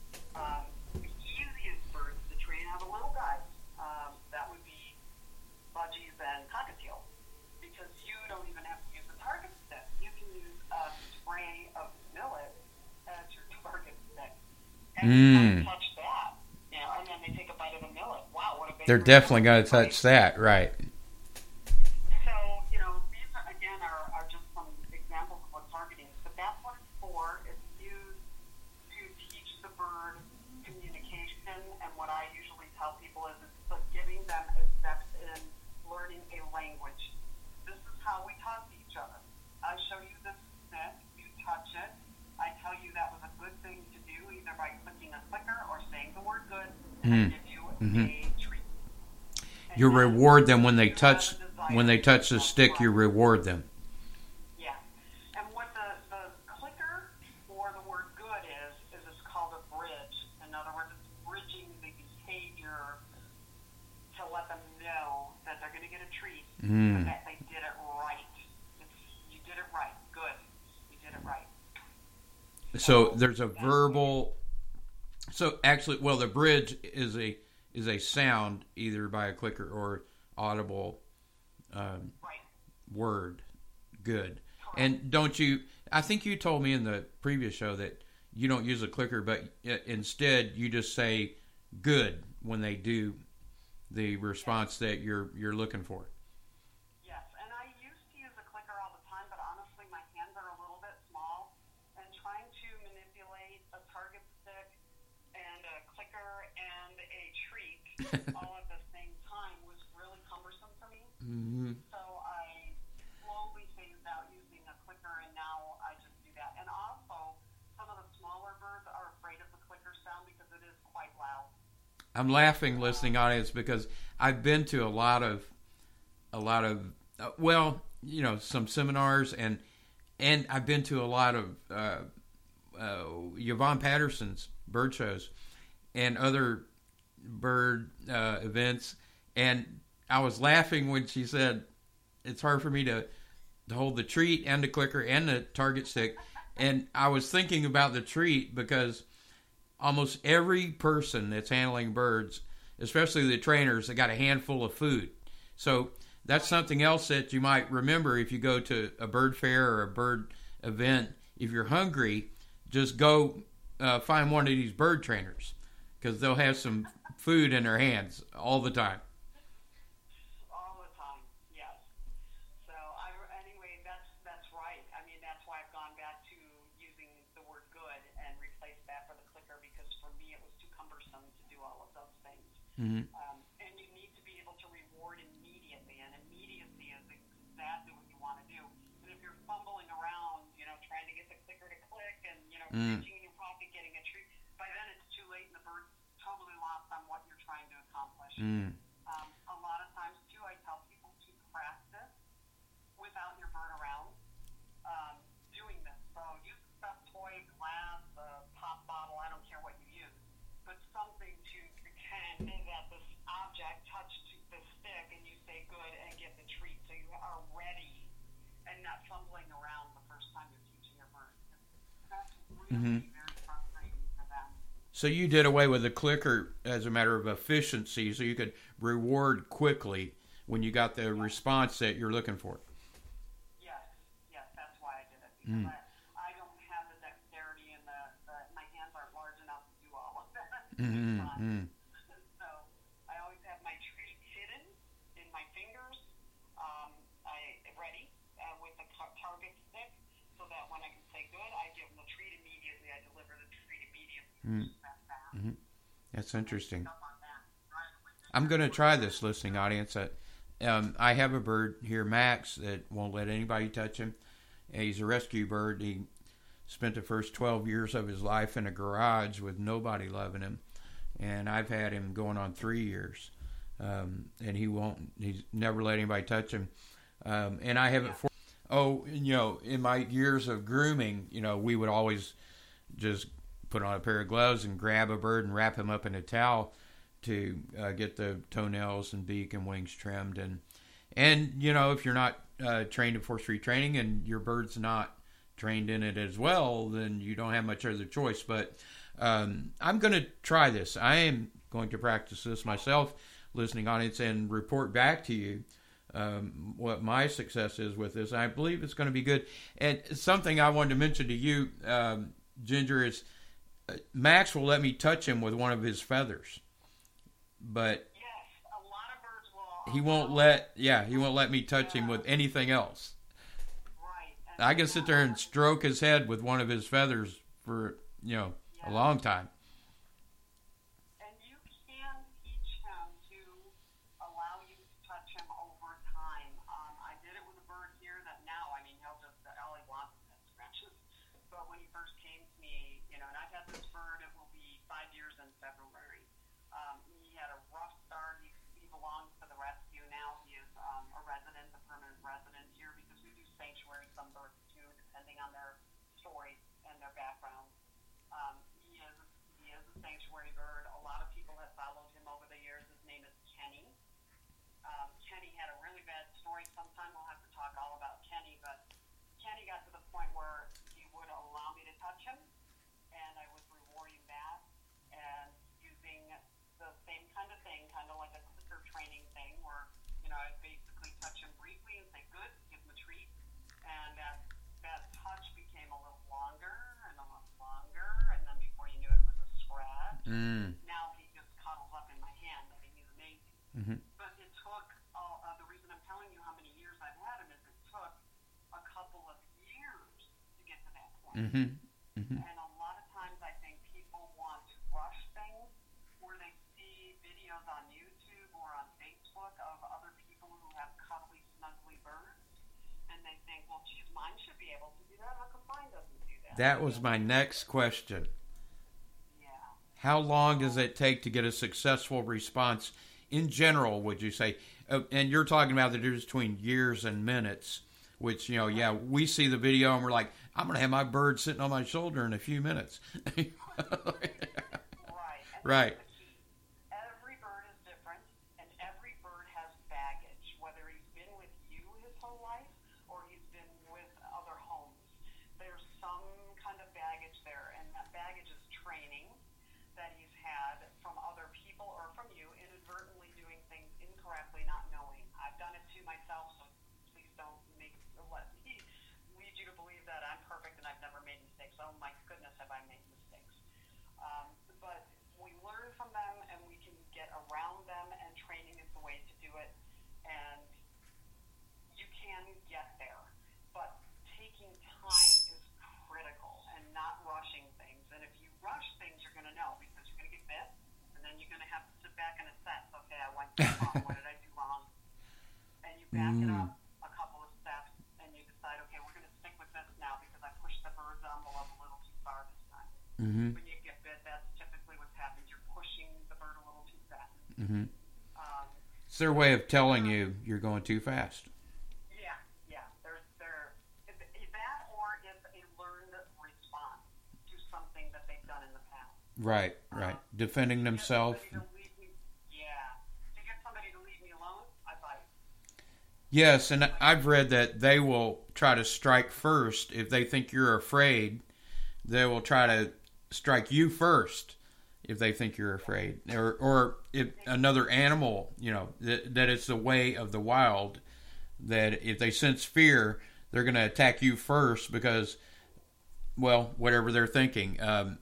The easiest birds to train are the little guys. That would be budgies and cockatiels, because you don't even have to use the target stick. You can use a spray of millet as your target stick. And touch that, and then they take a bite of the millet. Wow, what a big They're definitely going to touch that, right. So, these are, again, are just some examples of what targeting is. But that's what it's for. It's used to teach the bird communication. And what I usually tell people is it's giving them a steps in learning a language. This is how we talk to each other. I show you this stick, you touch it. I tell you that was a good thing to do, either by clicking a clicker or saying the word good, and I give you a treat. You reward them when they touch the stick. You reward them. Yeah, and what the clicker for the word good is it's called a bridge. In other words, it's bridging the behavior to let them know that they're going to get a treat, but that they did it right. You did it right. Good. You did it right. So there's a verbal. So actually, the bridge is a sound either by a clicker or audible word. Good. And don't you? I think you told me in the previous show that you don't use a clicker, but instead you just say good when they do the response that you're looking for. Yes, and I used to use a clicker all the time, but honestly my hands are a little bit small, and trying to manipulate a target stick and a clicker and a treat all at the same time was really cumbersome for me. Mm-hmm. So I slowly phased out using a clicker, and now I just do that. And also, some of the smaller birds are afraid of the clicker sound because it is quite loud. I'm laughing, listening audience, because I've been to a lot of well, you know, some seminars, and I've been to a lot of Yvonne Patterson's bird shows and other bird events, and I was laughing when she said it's hard for me to hold the treat and the clicker and the target stick, and I was thinking about the treat because almost every person that's handling birds, especially the trainers, they got a handful of food. So that's something else that you might remember if you go to a bird fair or a bird event. If you're hungry, just go find one of these bird trainers, because they'll have some food in their hands all the time. All the time, yes. So anyway, that's right. I mean, that's why I've gone back to using the word good and replaced that for the clicker, because for me it was too cumbersome to do all of those things. Mm-hmm. And you need to be able to reward immediately, and immediacy is exactly what you want to do. And if you're fumbling around, you know, trying to get the clicker to click and, you know, reaching in your pocket, getting a treat, by then it's too late and the bird's totally lost on what you're trying to accomplish. A lot of times, too, I tell people to practice without your bird around doing this. So use a stuffed toy, glass, a pop bottle, I don't care what you use, but something to pretend that this object touched the stick and you say good and get the treat, so you are ready and not fumbling around the first time you're teaching your bird. That's really very frustrating for them. So you did away with the clicker as a matter of efficiency, so you could reward quickly when you got the response that you're looking for. Yes, that's why I did it, because I don't have the dexterity and my hands aren't large enough to do all of that. So I always have my treat hidden in my fingers, ready with the target stick, so that when I can say good, I give them the treat immediately. I deliver the treat immediately. That's interesting. I'm going to try this, listening audience. I have a bird here, Max, that won't let anybody touch him. He's a rescue bird. He spent the first 12 years of his life in a garage with nobody loving him, and I've had him going on 3 years, and he's never let anybody touch him. And I haven't. In my years of grooming, we would always just put on a pair of gloves and grab a bird and wrap him up in a towel to get the toenails and beak and wings trimmed. And if you're not trained in forestry training and your bird's not trained in it as well, then you don't have much other choice. But I'm going to try this. I am going to practice this myself, listening audience, and report back to you what my success is with this. I believe it's going to be good. And something I wanted to mention to you, Ginger, is Max will let me touch him with one of his feathers, but yes, a lot of birds will. He won't let me touch him with anything else. Right. I can sit there and stroke his head with one of his feathers for a long time. And you can teach him to allow you to touch him over time. I did it with a bird here that now, he'll just, all he wants is head scratches. But when he first came to me, and I've had this bird, it will be 5 years in February. He had a rough start. He belongs to the rescue now. He is a permanent resident here, because we do sanctuary some birds too, depending on their story and their background. He is a sanctuary bird. A lot of people have followed him over the years. His name is Kenny. Kenny had a really bad story. Sometime we'll have to talk all about Kenny, but Kenny got to the point where he would allow me to touch him, and I was rewarding that and using the same kind of thing, kind of like a clicker training thing, where I'd basically touch him briefly and say good, give him a treat, and that touch became a little longer and a little longer, And a lot of times I think people want to rush things, or they see videos on YouTube or on Facebook of other people who have cuddly, snuggly birds, and they think, well, geez, mine should be able to do that. How come mine doesn't do that? That was my next question. Yeah. How long does it take to get a successful response in general, would you say? And you're talking about the difference between years and minutes, which, we see the video and we're like, I'm going to have my bird sitting on my shoulder in a few minutes. Right. Right. Every bird is different, and every bird has baggage, whether he's been with you his whole life or he's been with other homes. There's some kind of baggage there, and that baggage is training that he's had from other people or from you, inadvertently doing things incorrectly, not knowing. I've done it to myself, so please don't let me lead you to believe that I'm perfect and I've never made mistakes. Oh my goodness, have I made mistakes. But we learn from them, and we can get around them, and training is the way to do it. And you can get there, but taking time is critical, and not rushing things. And if you rush things, you're going to know, because you're going to get bit, and then you're going to have to sit back and assess, okay, I went too wrong, what did I do wrong? And you back it up a couple of steps, and you decide, okay, we're going to stick with this now because I pushed the bird's envelope a little too far this time. When you get bit, that's typically what's happened. You're pushing the bird a little too fast. It's their way of telling you you're going too fast. Yeah. That, or it's a learned response to something that they've done in the past. Right. Defending themselves. To get somebody to leave me alone, I bite. Yes, and I've read that they will try to strike first. If they think you're afraid, they will try to strike you first if they think you're afraid. Or if another animal, that it's the way of the wild, that if they sense fear, they're going to attack you first because, well, whatever they're thinking.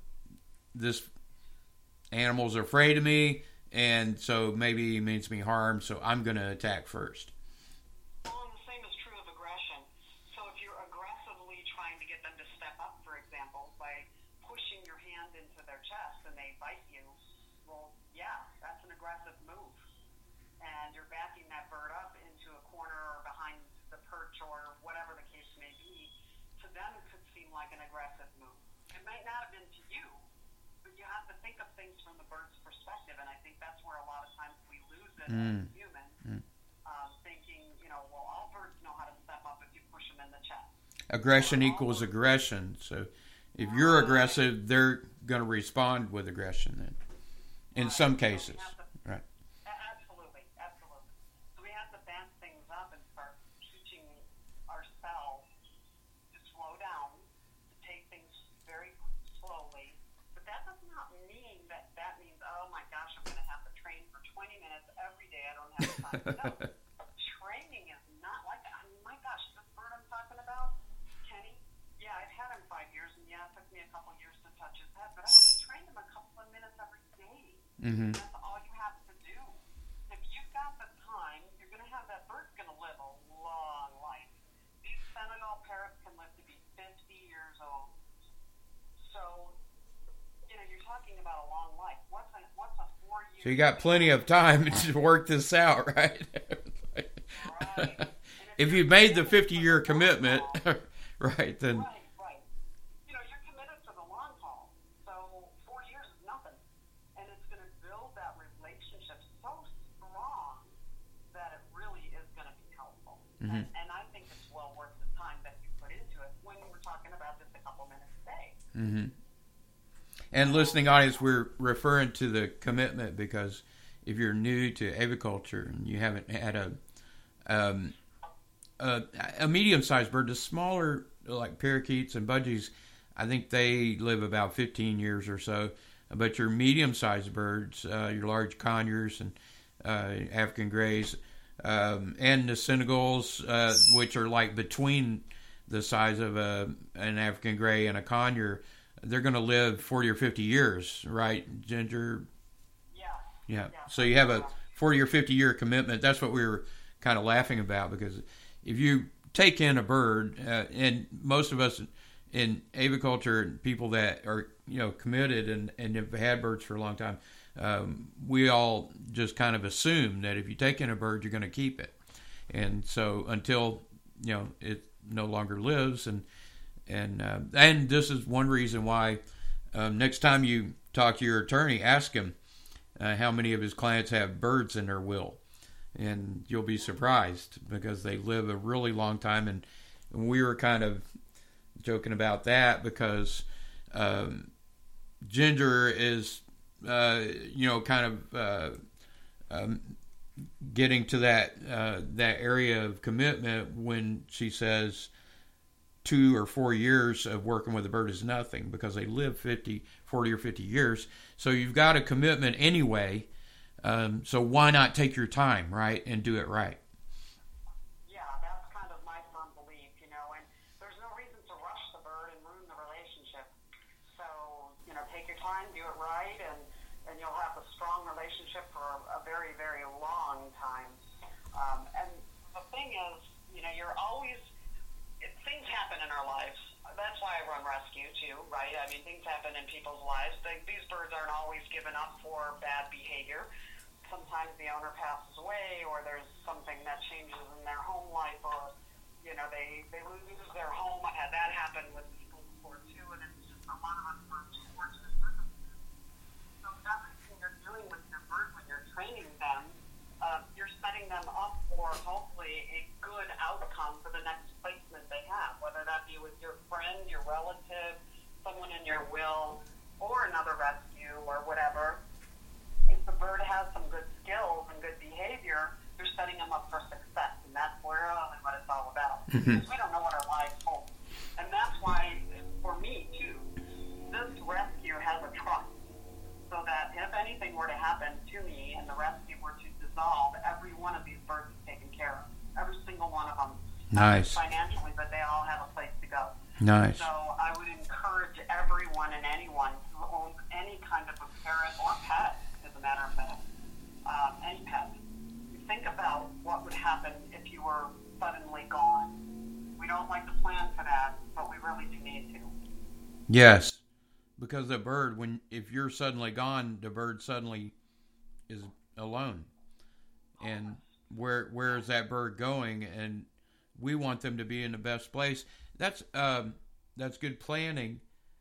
This animal's afraid of me, and so maybe he means me harm, so I'm going to attack first. Well, and the same is true of aggression. So if you're aggressively trying to get them to step up, for example, by pushing your hand into their chest and they bite you, well, yeah, that's an aggressive move. And you're backing that bird up into a corner or behind the perch or whatever the case may be. To them, it could seem like an aggressive move. It might not have been to you, but you have to think of things from the bird's perspective, and I think that's where a lot of times we lose it as humans, thinking, well, all birds know how to step up if you push them in the chest. Aggression equals aggression. So if you're aggressive, they're going to respond with aggression then, in some cases. Right. Absolutely. So we have to back things up and start teaching ourselves to slow down, to take things very slowly. But that does not mean that means, oh my gosh, I'm going to have to train for 20 minutes every day. I don't have time. No. Training is not like that. I mean, my gosh, this bird I'm talking about, Kenny, yeah, I've had him 5 years, and yeah, it took me a couple years to touch his head, but I only trained him a couple of minutes every day. That's all you have to do. If you've got the time, you're going to have that bird's going to live a long life. These Senegal parrots can live to be 50 years old. So, you're talking about a long life. What's a 4 year? So you got plenty of time to work this out, right? Right. If you've made the 50-year commitment, right, then... Right. You're committed to the long haul. So 4 years is nothing. And it's going to build that relationship so strong that it really is going to be helpful. And I think it's well worth the time that you put into it when we're talking about just a couple minutes a day. And listening audience, we're referring to the commitment because if you're new to aviculture and you haven't had a medium-sized bird, the smaller, like parakeets and budgies, I think they live about 15 years or so. But your medium-sized birds, your large conures and African grays, and the Senegals, which are like between the size of an African gray and a conure, they're going to live 40 or 50 years, right, Ginger? Yeah. So you have a 40 or 50-year commitment. That's what we were kind of laughing about, because if you take in a bird, and most of us in aviculture, people that are committed and have had birds for a long time, we all just kind of assume that if you take in a bird, you're going to keep it, and so until it no longer lives, and this is one reason why next time you talk to your attorney, ask him how many of his clients have birds in their will, and you'll be surprised because they live a really long time. And we were kind of joking about that because Ginger is kind of getting to that area of commitment when she says 2 or 4 years of working with a bird is nothing, because they live 40 or 50 years. So you've got a commitment anyway. So why not take your time, right, and do it right? Yeah, that's kind of my firm belief, and there's no reason to rush the bird and ruin the relationship. So, take your time, do it right, and you'll have a strong relationship for a very, very long time. And the thing is, you're always, things happen in our lives. That's why I run rescue too, right? I mean, things happen in people's lives. These birds aren't always given up for bad behavior. Sometimes the owner passes away, or there's something that changes in their home life, or they lose their home. I had that happen with people before too, and it's just a lot of unfortunate circumstances. So everything you're doing with your bird when you're training them, you're setting them up for hopefully a good outcome for the next placement they have, whether that be with your friend, your relative, someone in your will, or another rescue or whatever. If the bird has some good skills and good behavior, you're setting them up for success, and that's really what it's all about. Because we don't know what our lives hold. And that's why, for me too, this rescue has a trust, so that if anything were to happen to me and the rescue were to dissolve, every one of these birds is taken care of. Every single one of them. Nice. Financially, but they all have a place to go. Nice. So I would encourage everyone and anyone who owns any kind of a parrot or pet, as a matter of fact, any pet, think about what would happen if you were suddenly gone. We don't like to plan for that, but we really do need to. Yes, because the bird, if you're suddenly gone, the bird suddenly is alone. And where is that bird going? And we want them to be in the best place. That's good planning.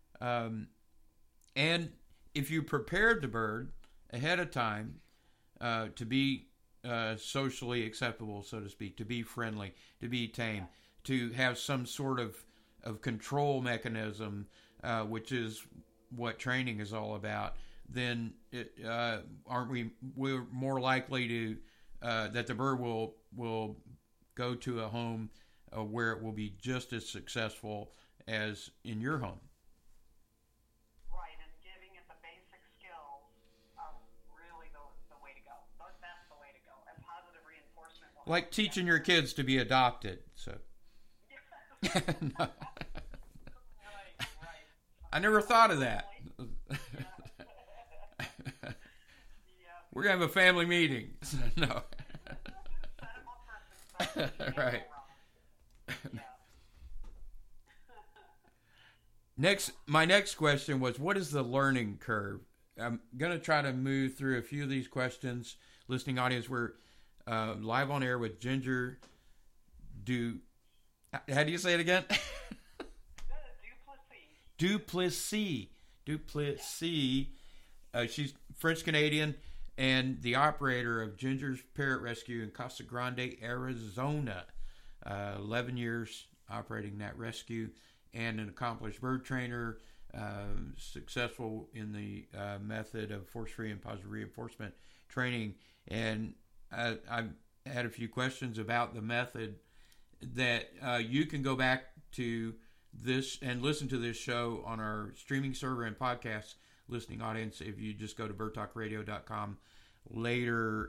And if you prepared the bird ahead of time to be socially acceptable, so to speak, to be friendly, to be tame, to have some sort of control mechanism, which is what training is all about, then we're more likely to that the bird will go to a home where it will be just as successful as in your home. Right, and giving it the basic skills are really the way to go. That's the way to go. And positive reinforcement. Like teaching your kids to be adopted. So. No. Right. I never thought of that. We're going to have a family meeting. No. Right. My next question was, what is the learning curve? I'm going to try to move through a few of these questions. Listening audience, we're live on air with Ginger how do you say it again? Duplessis. She's French-Canadian and the operator of Ginger's Parrot Rescue in Casa Grande, Arizona. 11 years operating that rescue, and an accomplished bird trainer, successful in the method of force-free and positive reinforcement training. And I've had a few questions about the method that you can go back to this and listen to this show on our streaming server and podcast listening audience if you just go to birdtalkradio.com later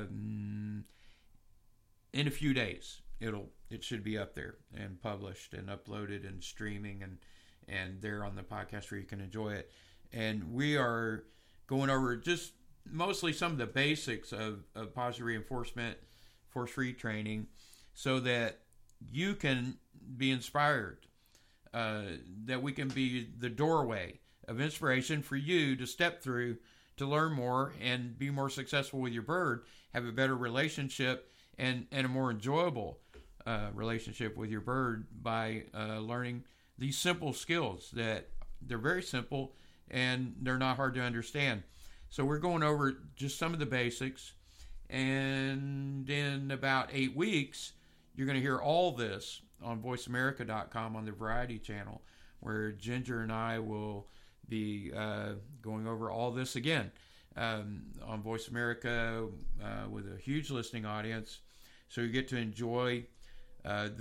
in a few days. It should be up there and published and uploaded and streaming and there on the podcast where you can enjoy it. And we are going over just mostly some of the basics of positive reinforcement, force-free training, so that you can be inspired that we can be the doorway of inspiration for you to step through to learn more and be more successful with your bird, have a better relationship and a more enjoyable relationship with your bird by learning these simple skills that they're very simple and they're not hard to understand. So we're going over just some of the basics, and in about 8 weeks, you're going to hear all this on VoiceAmerica.com on the Variety Channel, where Ginger and I will be going over all this again on Voice America with a huge listening audience. So you get to enjoy